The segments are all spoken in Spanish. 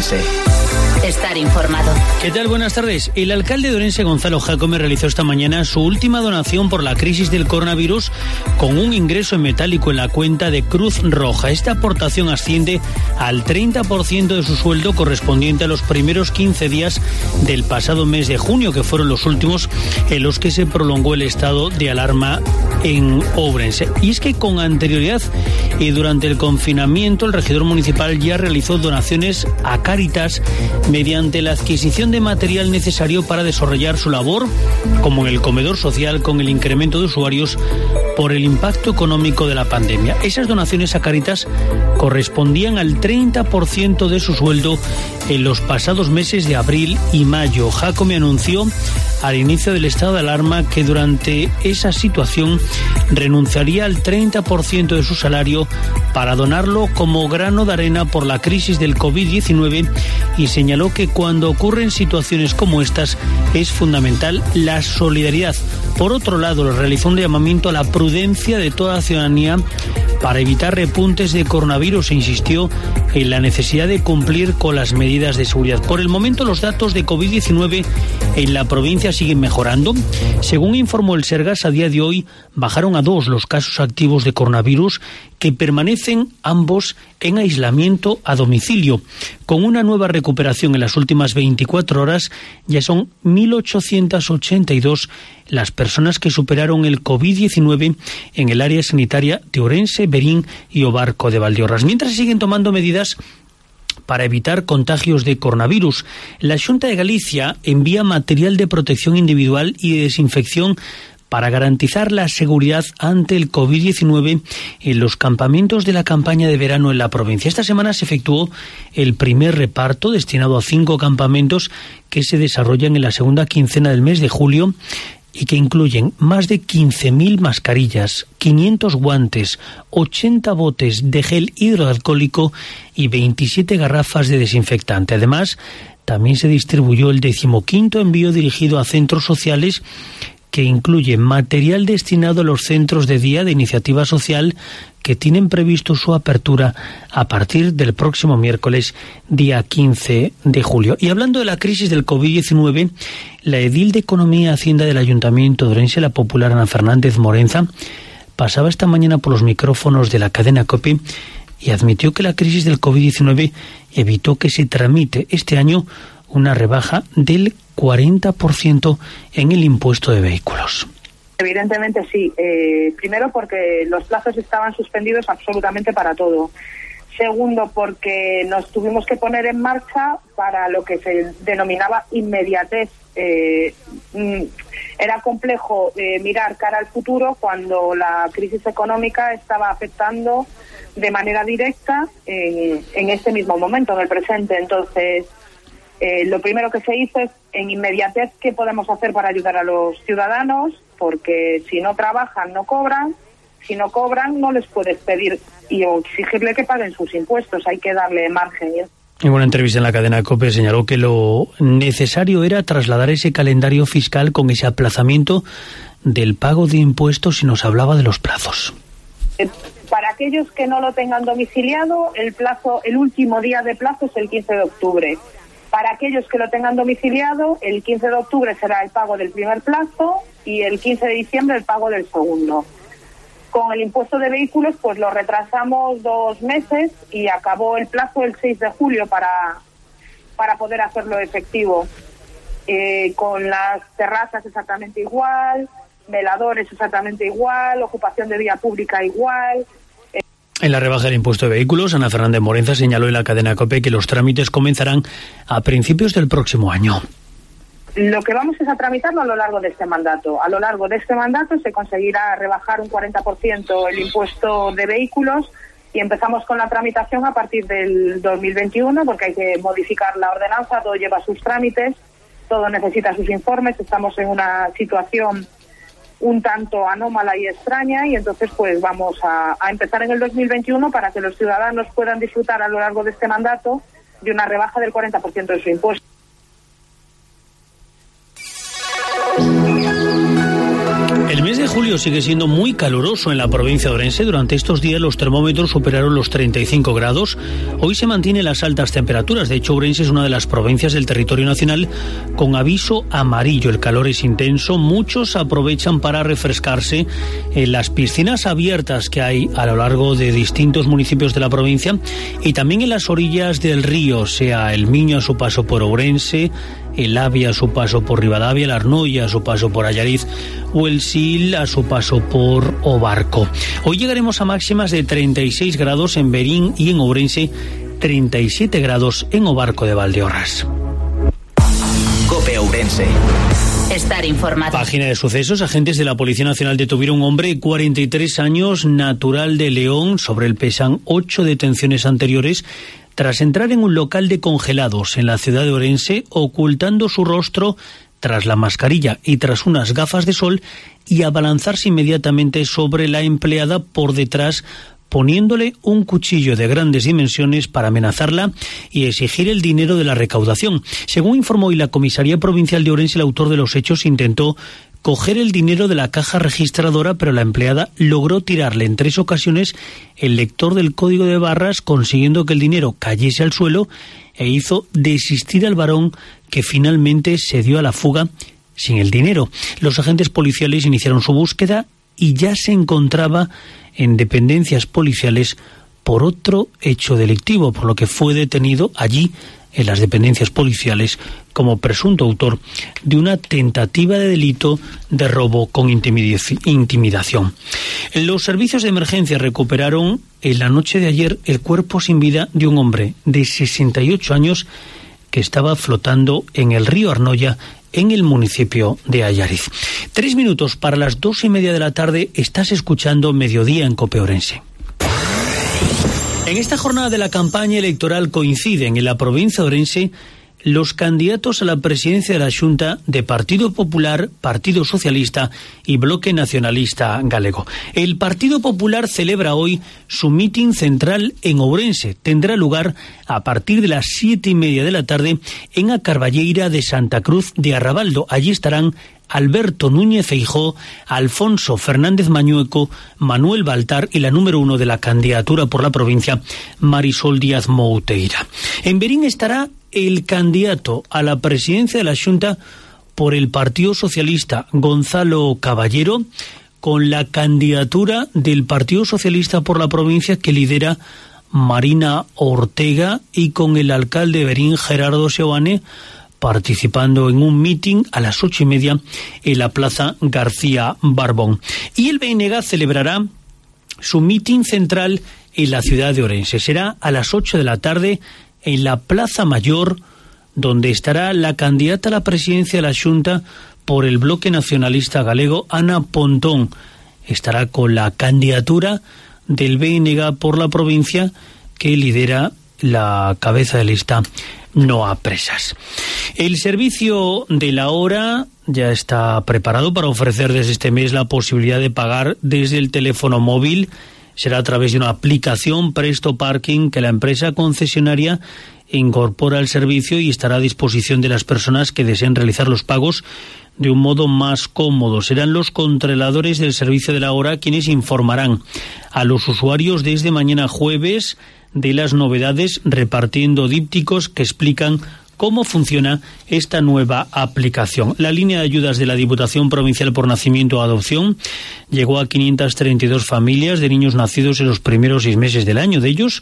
Orense. Estar informado. ¿Qué tal? Buenas tardes. El alcalde de Orense, Gonzalo Jácome, realizó esta mañana su última donación por la crisis del coronavirus con un ingreso en metálico en la cuenta de Cruz Roja. Esta aportación asciende al 30% de su sueldo correspondiente a los primeros 15 días del pasado mes de junio, que fueron los últimos en los que se prolongó el estado de alarma en Ourense. Y es que con anterioridad y durante el confinamiento, el regidor municipal ya realizó donaciones a Cáritas mediante la adquisición de material necesario para desarrollar su labor, como en el comedor social, con el incremento de usuarios por el impacto económico de la pandemia. Esas donaciones a Cáritas correspondían al 30% de su sueldo en los pasados meses de abril y mayo. Jácome anunció al inicio del estado de alarma que durante esa situación renunciaría al 30% de su salario para donarlo como grano de arena por la crisis del COVID-19 y señaló que cuando ocurren situaciones como estas es fundamental la solidaridad. Por otro lado, realizó un llamamiento a la prudencia de toda la ciudadanía para evitar repuntes de coronavirus e insistió en la necesidad de cumplir con las medidas de seguridad. Por el momento, los datos de COVID-19 en la provincia siguen mejorando. Según informó el Sergas, a día de hoy bajaron a 2 los casos activos de coronavirus, que permanecen ambos en aislamiento a domicilio. Con una nueva recuperación en las últimas 24 horas, ya son 1.882 las personas que superaron el COVID-19 en el área sanitaria de Ourense, Berín y Obarco de Valdeorras. Mientras se siguen tomando medidas para evitar contagios de coronavirus, la Xunta de Galicia envía material de protección individual y de desinfección para garantizar la seguridad ante el COVID-19 en los campamentos de la campaña de verano en la provincia. Esta semana se efectuó el primer reparto destinado a 5 campamentos que se desarrollan en la segunda quincena del mes de julio y que incluyen más de 15.000 mascarillas, 500 guantes, 80 botes de gel hidroalcohólico y 27 garrafas de desinfectante. Además, también se distribuyó el 15º envío dirigido a centros sociales, que incluye material destinado a los centros de día de iniciativa social que tienen previsto su apertura a partir del próximo miércoles, día 15 de julio. Y hablando de la crisis del COVID-19, la edil de Economía y Hacienda del Ayuntamiento de Ourense, la popular Ana Fernández Morenza, pasaba esta mañana por los micrófonos de la cadena COPE y admitió que la crisis del COVID-19 evitó que se tramite este año una rebaja del 40% en el impuesto de vehículos. Evidentemente sí. Primero porque los plazos estaban suspendidos absolutamente para todo. Segundo porque nos tuvimos que poner en marcha para lo que se denominaba inmediatez. Era complejo mirar cara al futuro cuando la crisis económica estaba afectando de manera directa en este mismo momento, en el presente. Entonces, lo primero que se hizo es, en inmediatez, ¿qué podemos hacer para ayudar a los ciudadanos? Porque si no trabajan, no cobran. Si no cobran, no les puedes pedir y exigirle que paguen sus impuestos. Hay que darle margen. En una entrevista en la cadena COPE señaló que lo necesario era trasladar ese calendario fiscal con ese aplazamiento del pago de impuestos, y nos hablaba de los plazos. Para aquellos que no lo tengan domiciliado, el último día de plazo es el 15 de octubre. Para aquellos que lo tengan domiciliado, el 15 de octubre será el pago del primer plazo y el 15 de diciembre el pago del segundo. Con el impuesto de vehículos, pues lo retrasamos 2 meses y acabó el plazo el 6 de julio para poder hacerlo efectivo. Con las terrazas exactamente igual, veladores exactamente igual, ocupación de vía pública igual. En la rebaja del impuesto de vehículos, Ana Fernández Morenza señaló en la cadena COPE que los trámites comenzarán a principios del próximo año. Lo que vamos es a tramitarlo a lo largo de este mandato. A lo largo de este mandato se conseguirá rebajar un 40% el impuesto de vehículos y empezamos con la tramitación a partir del 2021, porque hay que modificar la ordenanza, todo lleva sus trámites, todo necesita sus informes. Estamos en una situación un tanto anómala y extraña, y entonces pues vamos a empezar en el 2021 para que los ciudadanos puedan disfrutar a lo largo de este mandato de una rebaja del 40% de su impuesto. El mes de julio sigue siendo muy caluroso en la provincia de Orense. Durante estos días los termómetros superaron los 35 grados. Hoy se mantienen las altas temperaturas. De hecho, Orense es una de las provincias del territorio nacional con aviso amarillo. El calor es intenso. Muchos aprovechan para refrescarse en las piscinas abiertas que hay a lo largo de distintos municipios de la provincia y también en las orillas del río, sea el Miño a su paso por Ourense, el Avia a su paso por Ribadavia, el Arnoia a su paso por Allariz o el Sil a su paso por Obarco. Hoy llegaremos a máximas de 36 grados en Berín y en Ourense, 37 grados en Obarco de Valdeorras. COPE Ourense. Estar informado. Página de sucesos. Agentes de la Policía Nacional detuvieron a un hombre de 43 años, natural de León. Sobre él pesan 8 detenciones anteriores tras entrar en un local de congelados en la ciudad de Orense, ocultando su rostro tras la mascarilla y tras unas gafas de sol, y abalanzarse inmediatamente sobre la empleada por detrás, poniéndole un cuchillo de grandes dimensiones para amenazarla y exigir el dinero de la recaudación. Según informó hoy la Comisaría Provincial de Orense, el autor de los hechos intentó coger el dinero de la caja registradora, pero la empleada logró tirarle en 3 ocasiones el lector del código de barras, consiguiendo que el dinero cayese al suelo, e hizo desistir al varón, que finalmente se dio a la fuga sin el dinero. Los agentes policiales iniciaron su búsqueda y ya se encontraba en dependencias policiales por otro hecho delictivo, por lo que fue detenido allí en las dependencias policiales como presunto autor de una tentativa de delito de robo con intimidación. Los servicios de emergencia recuperaron en la noche de ayer el cuerpo sin vida de un hombre de 68 años que estaba flotando en el río Arnoia, en el municipio de Allariz. 3 minutos para las 2:30 de la tarde. Estás escuchando Mediodía en COPE Ourense. En esta jornada de la campaña electoral coinciden en la provincia de Orense los candidatos a la presidencia de la Xunta de Partido Popular, Partido Socialista y Bloque Nacionalista Galego. El Partido Popular celebra hoy su mitin central en Ourense. Tendrá lugar a partir de las 7:30 de la tarde en a Carballeira de Santa Cruz de Arrabaldo. Allí estarán Alberto Núñez Feijóo, Alfonso Fernández Mañueco, Manuel Baltar y la número 1 de la candidatura por la provincia, Marisol Díaz Mouteira. En Berín estará el candidato a la presidencia de la Xunta por el Partido Socialista, Gonzalo Caballero, con la candidatura del Partido Socialista por la provincia que lidera Marina Ortega, y con el alcalde de Berín, Gerardo Seoane, participando en un mitin a las 8:30 en la Plaza García Barbón. Y el BNG celebrará su mitin central en la ciudad de Orense. Será a las 8 de la tarde en la Plaza Mayor, donde estará la candidata a la presidencia de la Xunta por el Bloque Nacionalista Galego, Ana Pontón. Estará con la candidatura del BNG por la provincia, que lidera la cabeza de lista Noa Presas. El servicio de la hora ya está preparado para ofrecer desde este mes la posibilidad de pagar desde el teléfono móvil. Será a través de una aplicación, Presto Parking, que la empresa concesionaria incorpora al servicio y estará a disposición de las personas que deseen realizar los pagos de un modo más cómodo. Serán los controladores del servicio de la hora quienes informarán a los usuarios desde mañana jueves de las novedades, repartiendo dípticos que explican cómo funciona esta nueva aplicación. La línea de ayudas de la Diputación Provincial por Nacimiento o Adopción llegó a 532 familias de niños nacidos en los primeros 6 meses del año. De ellos,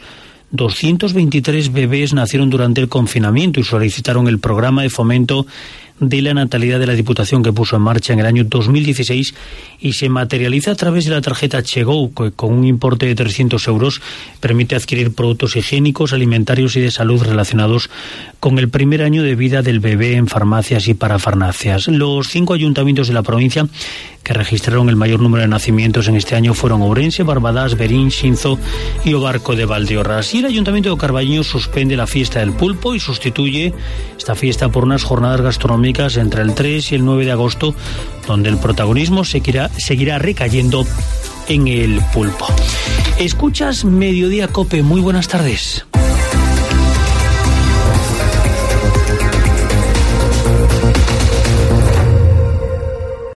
223 bebés nacieron durante el confinamiento y solicitaron el programa de fomento de la natalidad de la Diputación, que puso en marcha en el año 2016 y se materializa a través de la tarjeta Chegou, que con un importe de 300 euros permite adquirir productos higiénicos, alimentarios y de salud relacionados con el primer año de vida del bebé en farmacias y parafarmacias. Los 5 ayuntamientos de la provincia que registraron el mayor número de nacimientos en este año fueron Ourense, Barbadás, Berín, Xinzo y Obarco de Valdeorras. Y el Ayuntamiento de Carballiño suspende la fiesta del pulpo y sustituye esta fiesta por unas jornadas gastronómicas entre el 3 y el 9 de agosto, donde el protagonismo seguirá recayendo en el pulpo. Escuchas Mediodía COPE. Muy buenas tardes.